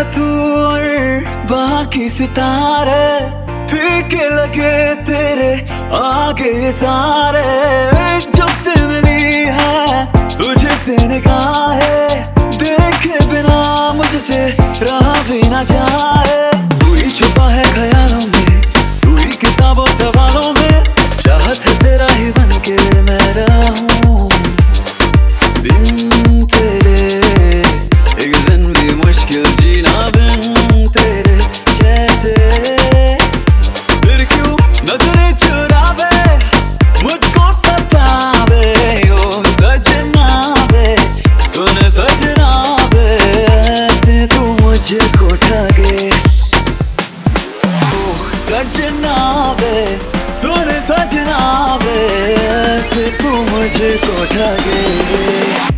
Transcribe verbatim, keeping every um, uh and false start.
है तू और बाकी सितारे, फीके लगे तेरे आगे सारे। जब से मिली है तुझे से निगाहें, देखे बिना मुझसे रहा भी ना जाए। तू ही छुपा है ख्यालों में, तू ही किताबों सवालों में, चाहत है तेरा ही बन के मैं रहूं बिन तेरे। एक दिन भी मुश्किल जीना बिन तेरे जैसे। फिर क्यों नजरें चुरावे, मुझको सतावे ओ सजना वे, सुन सजना वे, ऐसे तू मुझको ठगे ओ सजना वे, सुन सजना वे, ऐसे तू मुझको ठगे।